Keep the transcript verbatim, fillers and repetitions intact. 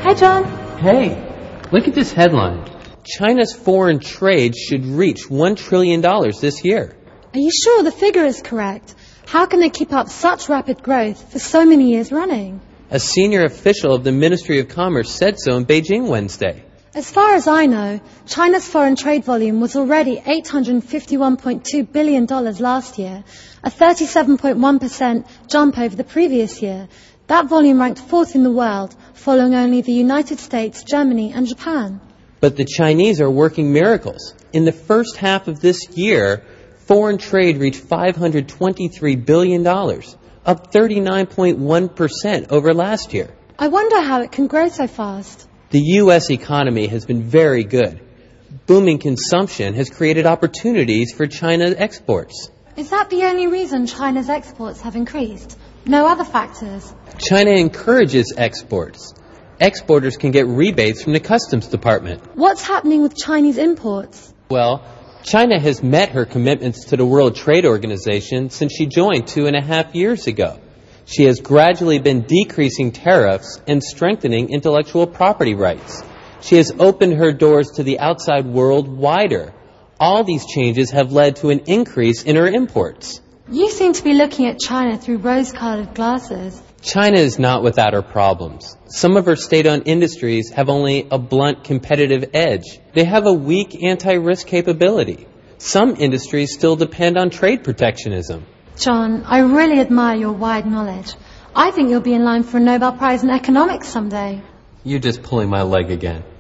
Hi, John. Hey, look at this headline. China's foreign trade should reach one trillion dollars this year. Are you sure the figure is correct? How can they keep up such rapid growth for so many years running? A senior official of the Ministry of Commerce said so in Beijing Wednesday. As far as I know, China's foreign trade volume was already eight hundred fifty-one point two billion dollars last year, a thirty-seven point one percent jump over the previous year. That volume ranked fourth in the world, following only the United States, Germany and Japan. But the Chinese are working miracles. In the first half of this year, foreign trade reached five hundred twenty-three billion dollars, up thirty-nine point one percent over last year. I wonder how it can grow so fast. The U S economy has been very good. Booming consumption has created opportunities for China's exports. Is that the only reason China's exports have increased? No other factors? China encourages exports. Exporters can get rebates from the Customs Department. What's happening with Chinese imports? Well, China has met her commitments to the World Trade Organization since she joined two and a half years ago. She has gradually been decreasing tariffs and strengthening intellectual property rights. She has opened her doors to the outside world wider. All these changes have led to an increase in her imports. You seem to be looking at China through rose-colored glasses. China is not without her problems. Some of her state-owned industries have only a blunt competitive edge. They have a weak anti-risk capability. Some industries still depend on trade protectionism. John, I really admire your wide knowledge. I think you'll be in line for a Nobel Prize in economics someday. You're just pulling my leg again.